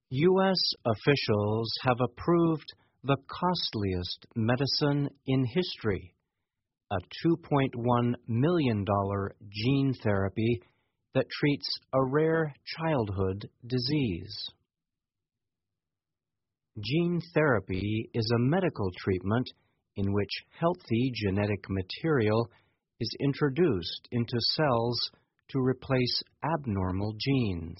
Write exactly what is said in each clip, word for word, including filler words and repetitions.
U S officials have approved the costliest medicine in history, a two point one million dollars gene therapy that treats a rare childhood disease. Gene therapy is a medical treatment in which healthy genetic material is introduced into cells to replace abnormal genes.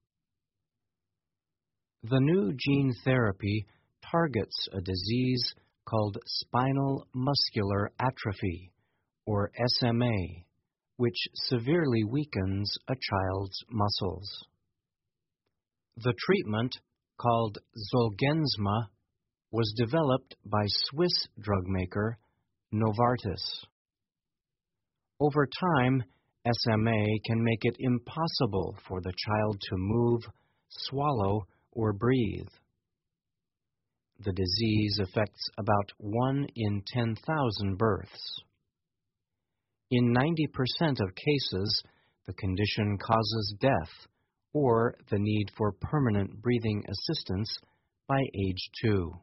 The new gene therapy targets a disease called spinal muscular atrophy, or S M A, which severely weakens a child's muscles. The treatment, called Zolgensma, was developed by Swiss drug maker Novartis. Over time, S M A can make it impossible for the child to move, swallow, or breathe. The disease affects about one in ten thousand births. In ninety percent of cases, the condition causes death or the need for permanent breathing assistance by age two.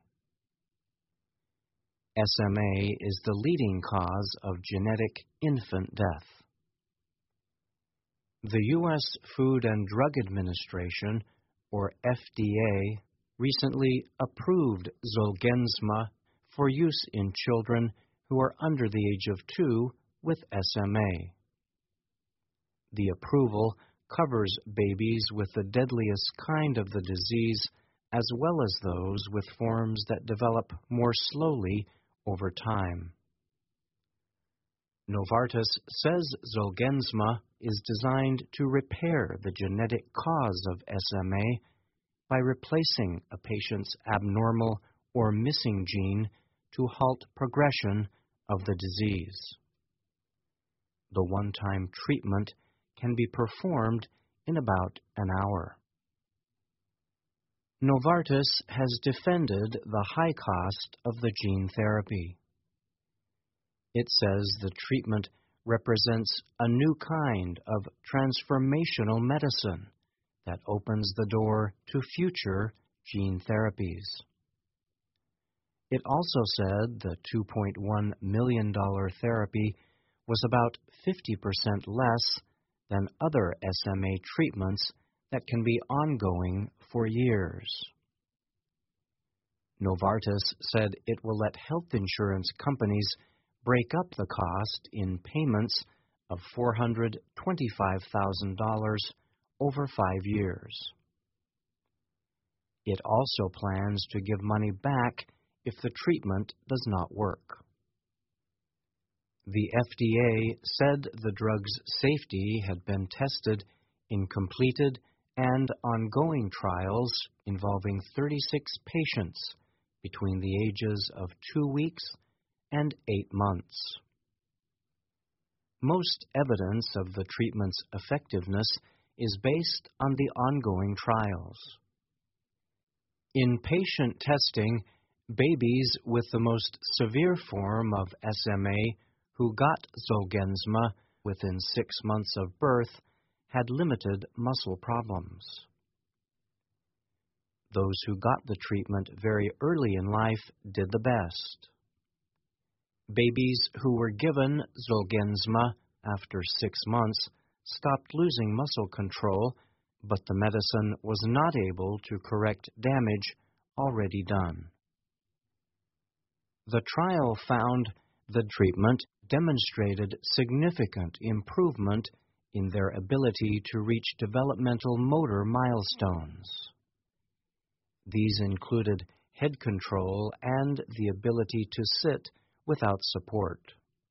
S M A is the leading cause of genetic infant death. The U S Food and Drug Administration, or F D A, recently approved Zolgensma for use in children who are under the age of two with S M A. The approval covers babies with the deadliest kind of the disease as well as those with forms that develop more slowly over time. Novartis says Zolgensma is designed to repair the genetic cause of S M A by replacing a patient's abnormal or missing gene to halt progression of the disease. The one-time treatment can be performed in about an hour. Novartis has defended the high cost of the gene therapy. It says the treatment represents a new kind of transformational medicine that opens the door to future gene therapies. It also said the two point one million dollars therapy was about fifty percent less than other S M A treatments that can be ongoing for years. Novartis said it will let health insurance companies break up the cost in payments of four hundred twenty-five thousand dollars over five years. It also plans to give money back if the treatment does not work. The F D A said the drug's safety had been tested in completed and ongoing trials involving thirty-six patients between the ages of two weeks and eight months. Most evidence of the treatment's effectiveness is based on the ongoing trials. In patient testing, babies with the most severe form of S M A who got Zolgensma within six months of birth had limited muscle problems. Those who got the treatment very early in life did the best. Babies who were given Zolgensma after six months stopped losing muscle control, but the medicine was not able to correct damage already done. The trial found the treatment demonstrated significant improvement in their ability to reach developmental motor milestones. These included head control and the ability to sit without support.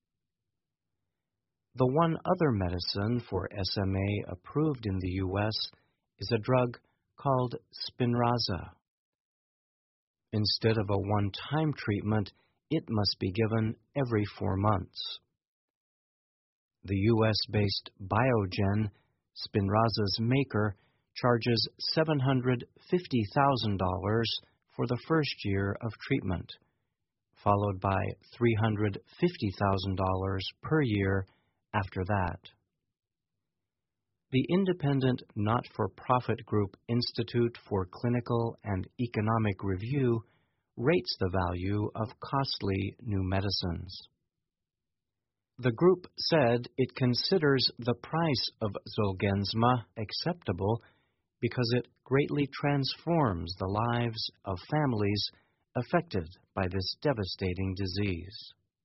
The one other medicine for S M A approved in the U S is a drug called Spinraza. Instead of a one-time treatment, it must be given every four months. The U S-based Biogen, Spinraza's maker, charges seven hundred fifty thousand dollars for the first year of treatment, followed by three hundred fifty thousand dollars per year after that. The independent not-for-profit group Institute for Clinical and Economic Review rates the value of costly new medicines. The group said it considers the price of Zolgensma acceptable because it greatly transforms the lives of families affected by this devastating disease.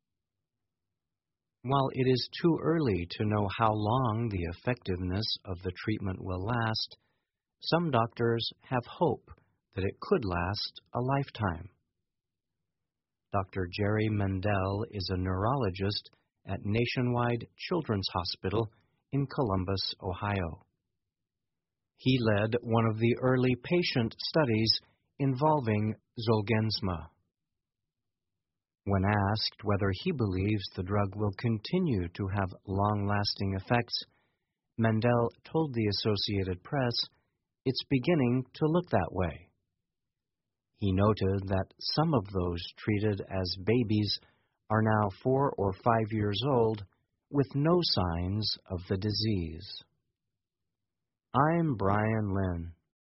While it is too early to know how long the effectiveness of the treatment will last, some doctors have hope that it could last a lifetime. Doctor Jerry Mendel is a neurologist at Nationwide Children's Hospital in Columbus, Ohio. He led one of the early patient studies involving Zolgensma. When asked whether he believes the drug will continue to have long-lasting effects, Mendel told the Associated Press, "It's beginning to look that way." He noted that some of those treated as babies are now four or five years old with no signs of the disease. I'm Brian Lynn.